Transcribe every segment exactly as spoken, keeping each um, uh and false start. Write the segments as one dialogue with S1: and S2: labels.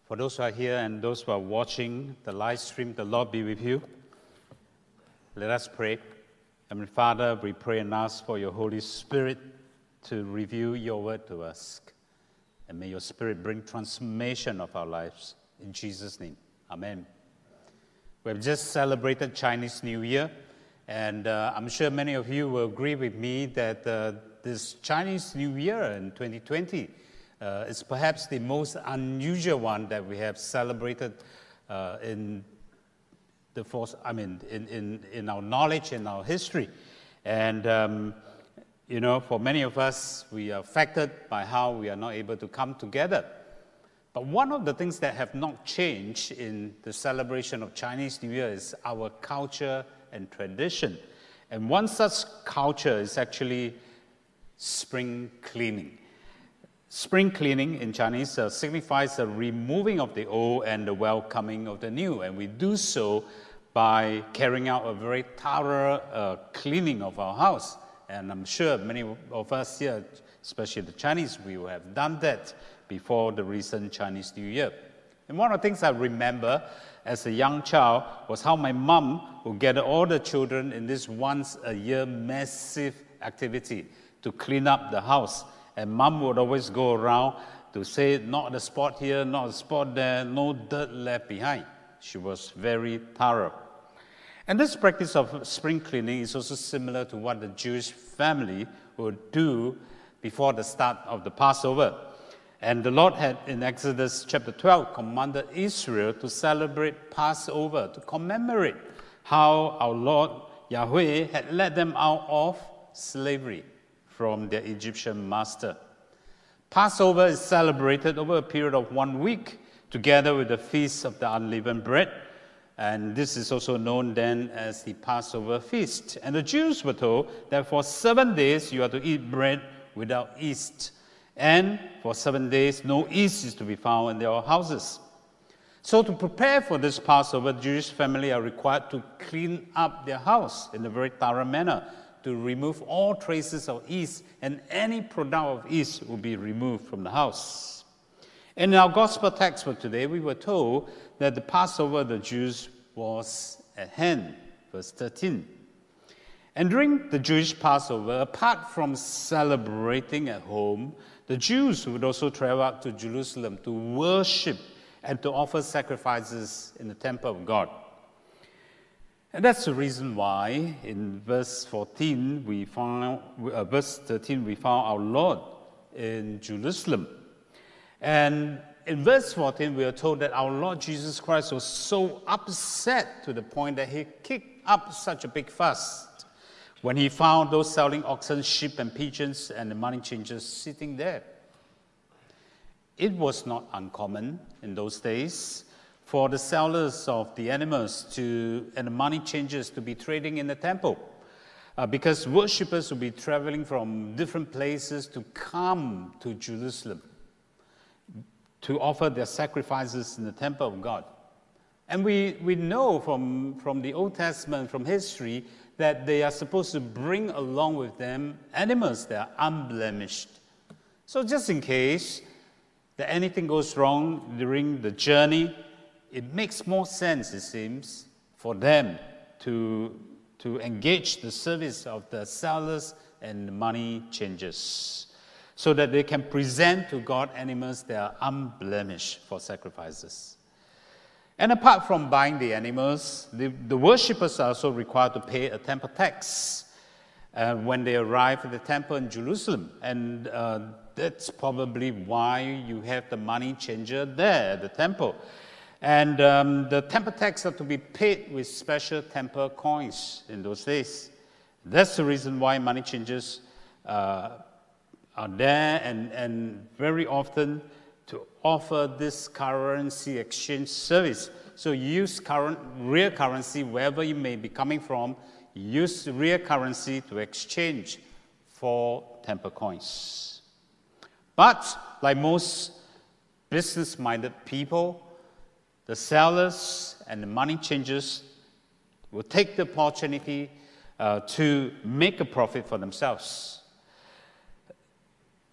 S1: For those who are here and those who are watching the live stream, the Lord be with you. Let us pray. Heavenly Father, we pray and ask for your Holy Spirit to reveal your word to us. And may your Spirit bring transformation of our lives. In Jesus' name, amen. We have just celebrated Chinese New Year. And uh, I'm sure many of you will agree with me that uh, this Chinese New Year in twenty twenty uh, is perhaps the most unusual one that we have celebrated uh, in the force, I mean, in, in, in our knowledge, in our history. And, um, you know, for many of us, we are affected by how we are not able to come together. But one of the things that have not changed in the celebration of Chinese New Year is our culture and tradition. And one such culture is actually spring cleaning. Spring cleaning in Chinese uh, signifies the removing of the old and the welcoming of the new. And we do so by carrying out a very thorough uh, cleaning of our house. And I'm sure many of us here, especially the Chinese, we will have done that before the recent Chinese New Year. And one of the things I remember as a young child was how my mom would gather all the children in this once-a-year massive activity to clean up the house. And mom would always go around to say, not a spot here, not a spot there, no dirt left behind. She was very thorough. And this practice of spring cleaning is also similar to what the Jewish family would do before the start of the Passover. And the Lord had, in Exodus chapter twelve, commanded Israel to celebrate Passover, to commemorate how our Lord Yahweh had led them out of slavery from their Egyptian master. Passover is celebrated over a period of one week, together with the Feast of the Unleavened Bread. And this is also known then as the Passover feast. And the Jews were told that for seven days you are to eat bread without yeast. And for seven days, no yeast is to be found in their houses. So to prepare for this Passover, the Jewish family are required to clean up their house in a very thorough manner, to remove all traces of yeast, and any product of yeast will be removed from the house. In our gospel text for today, we were told that the Passover of the Jews was at hand, verse thirteen. And during the Jewish Passover, apart from celebrating at home, the Jews would also travel up to Jerusalem to worship and to offer sacrifices in the temple of God. And that's the reason why in verse fourteen, we found, uh, verse thirteen, we found our Lord in Jerusalem. And in verse fourteen, we are told that our Lord Jesus Christ was so upset to the point that he kicked up such a big fuss when he found those selling oxen, sheep, and pigeons, and the money changers sitting there. It was not uncommon in those days for the sellers of the animals to and the money changers to be trading in the temple, uh, because worshippers would be traveling from different places to come to Jerusalem to offer their sacrifices in the temple of God. And we, we know from, from the Old Testament, from history, that they are supposed to bring along with them animals that are unblemished. So just in case that anything goes wrong during the journey, it makes more sense, it seems, for them to, to engage the service of the sellers and the money changers, so that they can present to God animals that are unblemished for sacrifices. And apart from buying the animals, the, the worshippers are also required to pay a temple tax uh, when they arrive at the temple in Jerusalem. And uh, that's probably why you have the money changer there at the temple. And um, the temple tax had to be paid with special temple coins in those days. That's the reason why money changers uh, are there and, and very often to offer this currency exchange service. So you use current, real currency wherever you may be coming from, you use real currency to exchange for temple coins. But like most business-minded people, the sellers and the money changers will take the opportunity uh, to make a profit for themselves.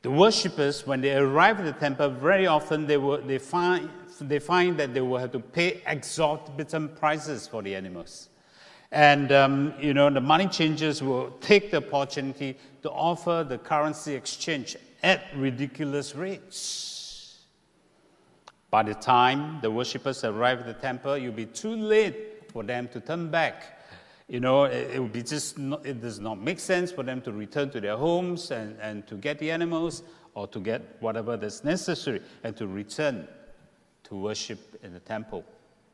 S1: The worshippers, when they arrive at the temple, very often they, will, they, find, they find that they will have to pay exorbitant prices for the animals. And, um, you know, the money changers will take the opportunity to offer the currency exchange at ridiculous rates. By the time the worshippers arrive at the temple, it will be too late for them to turn back. You know, it, it would be just, not, it does not make sense for them to return to their homes and, and to get the animals or to get whatever that's necessary and to return to worship in the temple.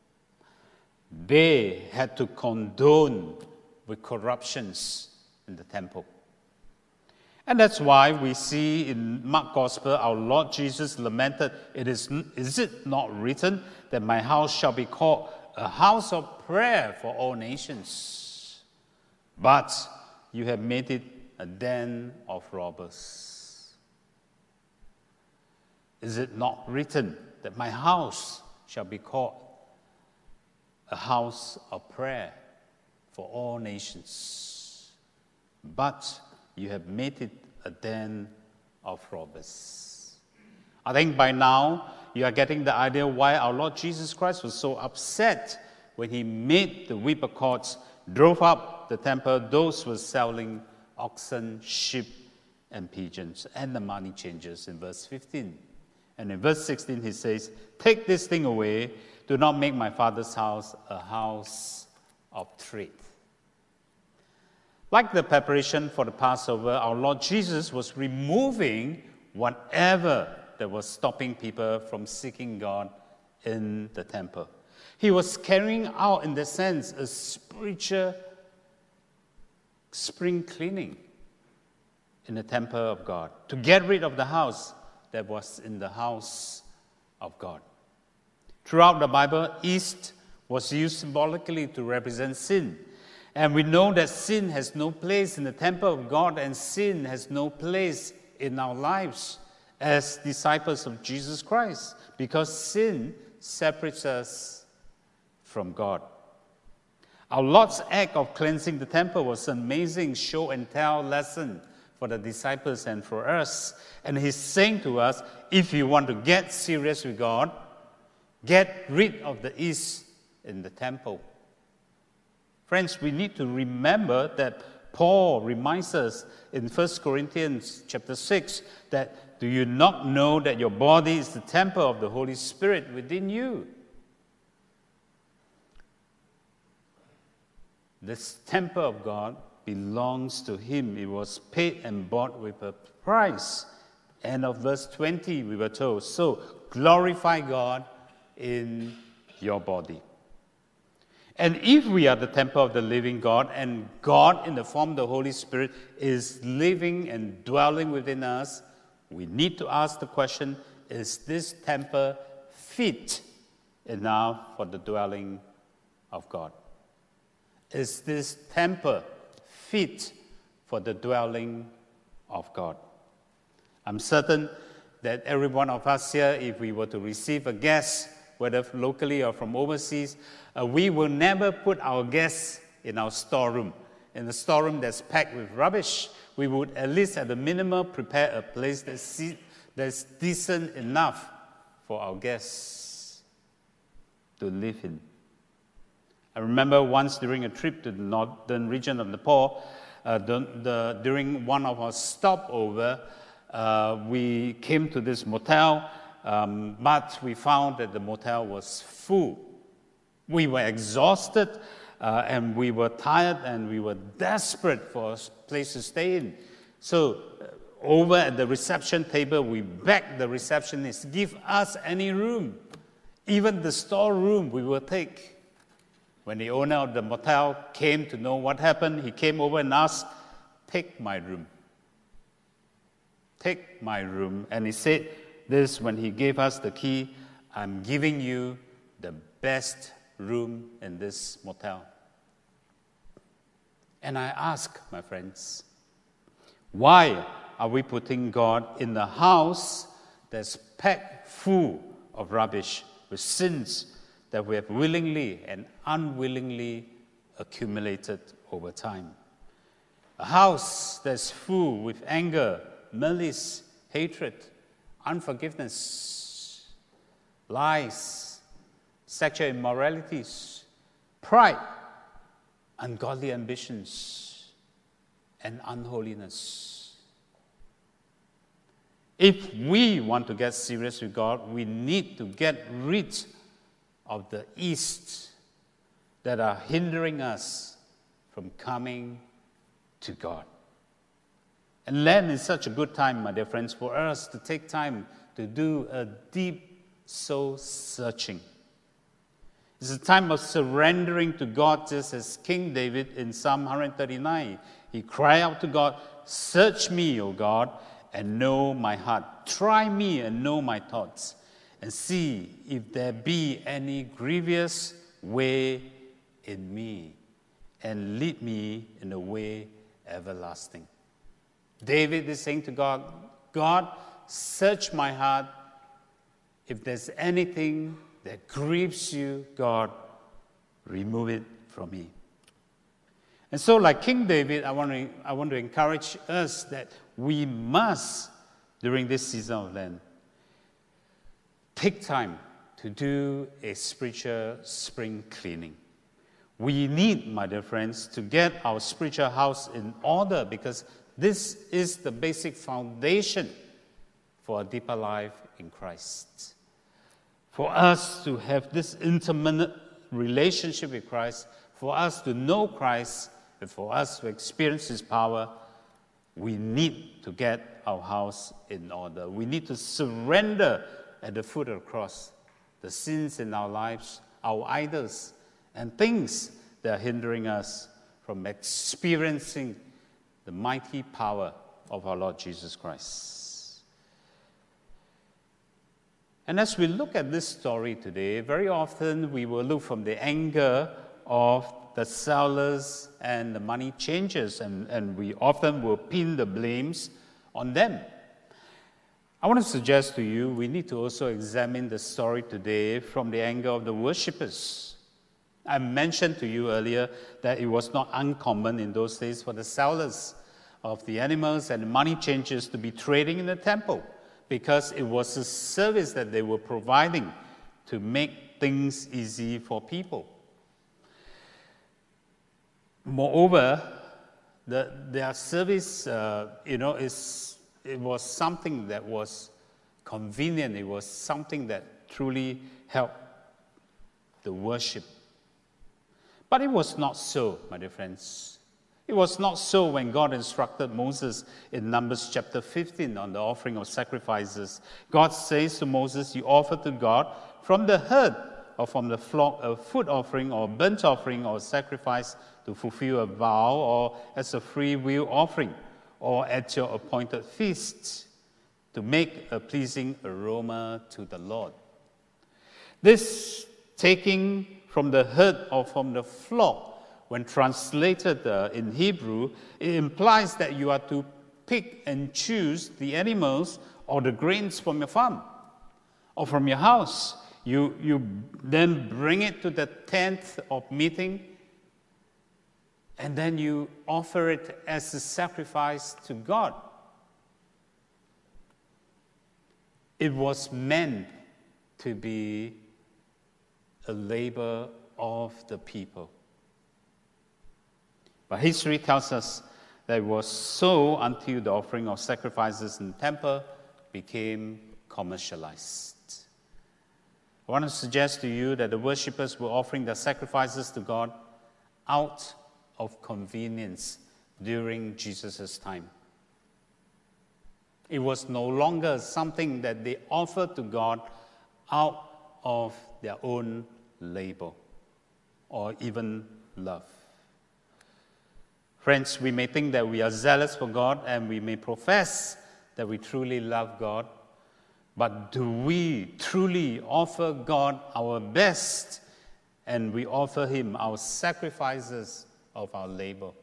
S1: They had to condone with corruptions in the temple. And that's why we see in Mark Gospel, our Lord Jesus lamented, it is, is it not written that my house shall be called a house of prayer for all nations? But you have made it a den of robbers. Is it not written that my house shall be called a house of prayer for all nations? But you have made it a den of robbers. I think by now you are getting the idea why our Lord Jesus Christ was so upset when he made the whipper cords, drove up the temple, those were selling oxen, sheep, and pigeons, and the money changers in verse fifteen. And in verse sixteen he says, take this thing away, do not make my Father's house a house of trade. Like the preparation for the Passover, our Lord Jesus was removing whatever that was stopping people from seeking God in the temple. He was carrying out, in the sense, a spiritual spring cleaning in the temple of God, to get rid of the house that was in the house of God. Throughout the Bible, east was used symbolically to represent sin. And we know that sin has no place in the temple of God, and sin has no place in our lives as disciples of Jesus Christ, because sin separates us from God. Our Lord's act of cleansing the temple was an amazing show and tell lesson for the disciples and for us. And he's saying to us, if you want to get serious with God, get rid of the east in the temple. Friends, we need to remember that Paul reminds us in First Corinthians chapter six that do you not know that your body is the temple of the Holy Spirit within you? This temple of God belongs to him. It was paid and bought with a price. End of verse twenty, we were told. So, glorify God in your body. And if we are the temple of the living God, and God in the form of the Holy Spirit is living and dwelling within us, we need to ask the question, is this temple fit enough for the dwelling of God? Is this temple fit for the dwelling of God? I'm certain that every one of us here, if we were to receive a guest, whether locally or from overseas, uh, we will never put our guests in our storeroom. In the storeroom that's packed with rubbish, we would at least at the minimum prepare a place that's, that's decent enough for our guests to live in. I remember once during a trip to the northern region of Nepal, uh, the, the, during one of our stopover, uh, we came to this motel, um, but we found that the motel was full. We were exhausted, uh, and we were tired, and we were desperate for a place to stay in. So, uh, over at the reception table, we begged the receptionist, give us any room. Even the storeroom we will take. When the owner of the motel came to know what happened, he came over and asked, take my room. Take my room. And he said this when he gave us the key, I'm giving you the best room in this motel. And I ask, my friends, why are we putting God in the house that's packed full of rubbish with sins that we have willingly and unwillingly accumulated over time? A house that's full with anger, malice, hatred, unforgiveness, lies, sexual immoralities, pride, ungodly ambitions, and unholiness. If we want to get serious with God, we need to get rid of the east that are hindering us from coming to God. And Lent is such a good time, my dear friends, for us to take time to do a deep soul searching. It's a time of surrendering to God, just as King David in Psalm one thirty-nine. He cried out to God, "Search me, O God, and know my heart. Try me and know my thoughts, and see if there be any grievous way in me, and lead me in the way everlasting." David is saying to God, God, search my heart. If there's anything that grieves you, God, remove it from me. And so, like King David, I want to, I want to encourage us that we must, during this season of Lent, take time to do a spiritual spring cleaning. We need, my dear friends, to get our spiritual house in order, because this is the basic foundation for a deeper life in Christ. For us to have this intimate relationship with Christ, for us to know Christ, and for us to experience His power, we need to get our house in order. We need to surrender at the foot of the cross the sins in our lives, our idols, and things that are hindering us from experiencing the mighty power of our Lord Jesus Christ. And as we look at this story today, very often we will look from the angle of the sellers and the money changers, and, and we often will pin the blames on them. I want to suggest to you, we need to also examine the story today from the angle of the worshippers. I mentioned to you earlier that it was not uncommon in those days for the sellers of the animals and the money changers to be trading in the temple, because it was a service that they were providing to make things easy for people. Moreover, the, their service, uh, you know, is it was something that was convenient. It was something that truly helped the worship. But it was not so, my dear friends. It was not so when God instructed Moses in Numbers chapter fifteen on the offering of sacrifices. God says to Moses, "You offer to God from the herd or from the flock a food offering or burnt offering or sacrifice to fulfill a vow, or as a free will offering, or at your appointed feasts, to make a pleasing aroma to the Lord." This taking from the herd or from the flock, when translated uh, in Hebrew, it implies that you are to pick and choose the animals or the grains from your farm or from your house. You, you then bring it to the tent of meeting, and then you offer it as a sacrifice to God. It was meant to be a labor of the people. But history tells us that it was so until the offering of sacrifices in the temple became commercialized. I want to suggest to you that the worshippers were offering their sacrifices to God out of convenience during Jesus' time. It was no longer something that they offered to God out of their own labor or even love. Friends, we may think that we are zealous for God, and we may profess that we truly love God, but do we truly offer God our best, and we offer Him our sacrifices of our labor?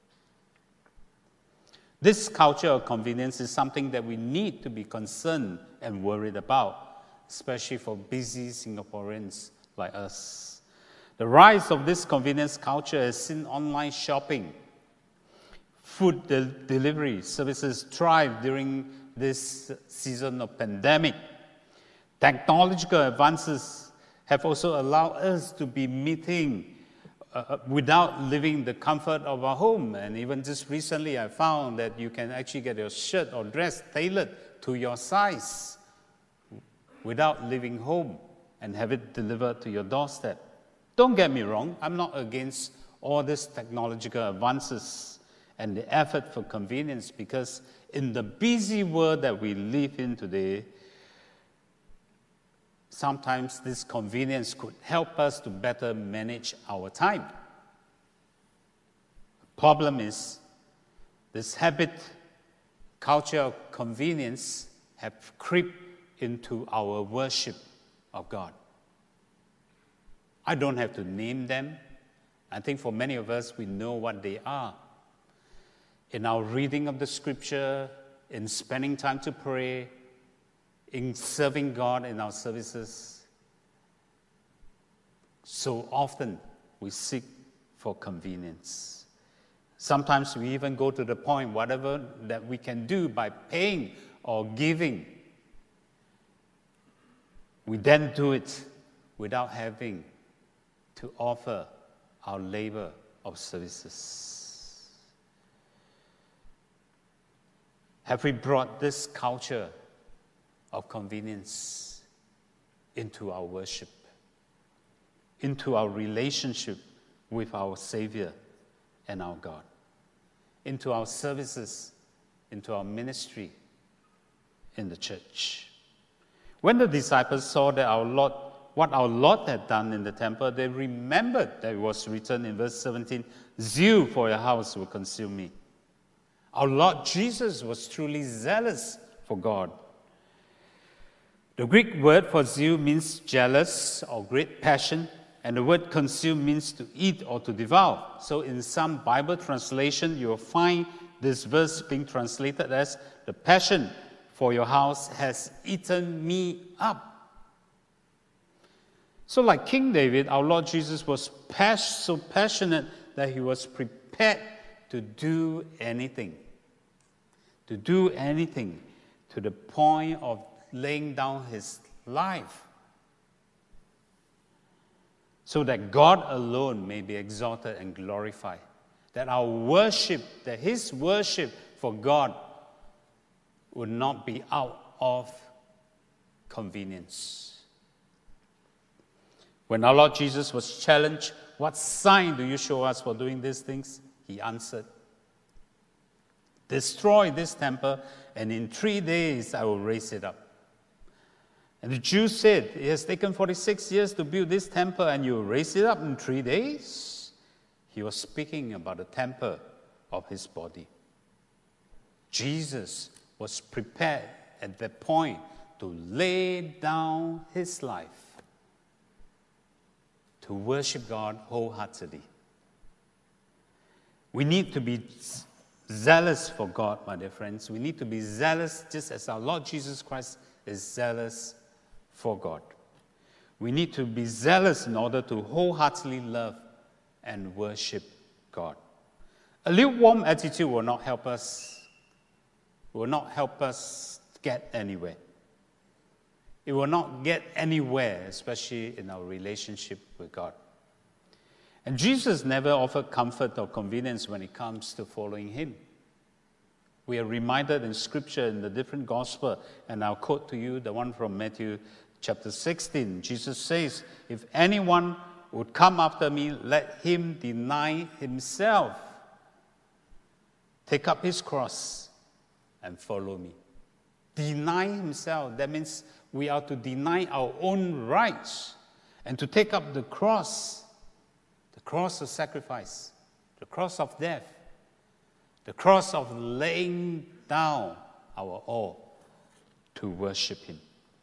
S1: This culture of convenience is something that we need to be concerned and worried about, especially for busy Singaporeans like us. The rise of this convenience culture has seen online shopping, food de- delivery services thrive during this season of pandemic. Technological advances have also allowed us to be meeting uh, without leaving the comfort of our home. And even just recently, I found that you can actually get your shirt or dress tailored to your size without leaving home and have it delivered to your doorstep. Don't get me wrong, I'm not against all these technological advances and the effort for convenience, because in the busy world that we live in today, sometimes this convenience could help us to better manage our time. The problem is, this habit, culture of convenience have crept into our worship of God. I don't have to name them. I think for many of us, we know what they are. In our reading of the scripture, in spending time to pray, in serving God in our services, so often we seek for convenience. Sometimes we even go to the point, whatever that we can do by paying or giving, we then do it without having to offer our labor of services. Have we brought this culture of convenience into our worship, into our relationship with our Savior and our God, into our services, into our ministry in the church? When the disciples saw that our Lord, what our Lord had done in the temple, they remembered that it was written in verse seventeen, "Zeal for your house will consume me." Our Lord Jesus was truly zealous for God. The Greek word for zeal means jealous or great passion, and the word consume means to eat or to devour. So in some Bible translation, you will find this verse being translated as, "The passion for your house has eaten me up." So like King David, our Lord Jesus was pas- so passionate that he was prepared to do anything. To do anything to the point of laying down his life so that God alone may be exalted and glorified. That our worship, that his worship for God would not be out of convenience. When our Lord Jesus was challenged, "What sign do you show us for doing these things?" He answered, "Destroy this temple, and in three days I will raise it up." And the Jews said, "It has taken forty-six years to build this temple, and you will raise it up in three days?" He was speaking about the temple of his body. Jesus was prepared at that point to lay down his life to worship God wholeheartedly. We need to be zealous for God, my dear friends. We need to be zealous just as our Lord Jesus Christ is zealous for God. We need to be zealous in order to wholeheartedly love and worship God. A lukewarm attitude will not help us, will not help us get anywhere. It will not get anywhere, especially in our relationship with God. And Jesus never offered comfort or convenience when it comes to following him. We are reminded in Scripture in the different gospel, and I'll quote to you the one from Matthew chapter sixteen. Jesus says, "If anyone would come after me, let him deny himself, take up his cross, and follow me." Deny himself, that means we are to deny our own rights and to take up the cross, the cross of sacrifice, the cross of death, the cross of laying down our all to worship him.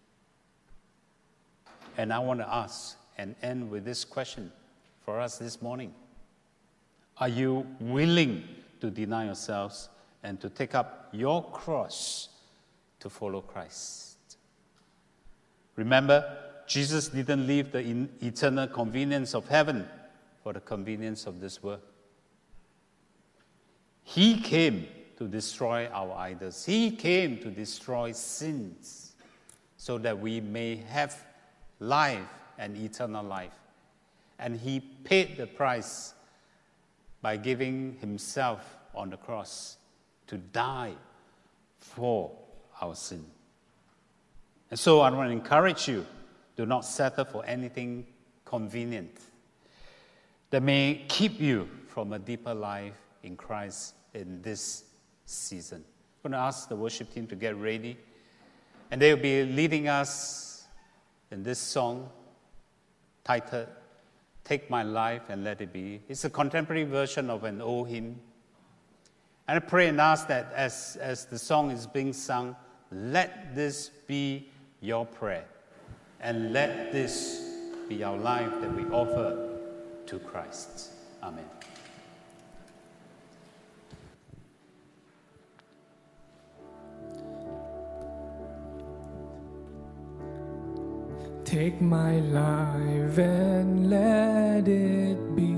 S1: And I want to ask and end with this question for us this morning. Are you willing to deny yourselves and to take up your cross to follow Christ? Remember, Jesus didn't leave the in- eternal convenience of heaven for the convenience of this world. He came to destroy our idols. He came to destroy sins so that we may have life and eternal life. And he paid the price by giving himself on the cross to die for our sin. And so I want to encourage you, do not settle for anything convenient that may keep you from a deeper life in Christ in this season. I'm going to ask the worship team to get ready, and they'll be leading us in this song titled, Take My Life and Let It Be. It's a contemporary version of an old hymn. And I pray and ask that as, as the song is being sung, let this be your prayer, and let this be our life that we offer to Christ. Amen.
S2: Take my life and let it be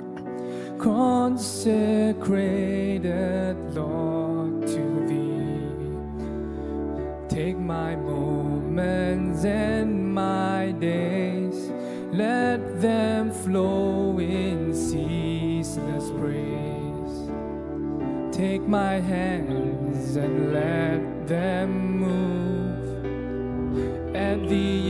S2: consecrated, Lord, to Thee. Take my moments and my days, let them flow in ceaseless praise. Take my hands and let them move at the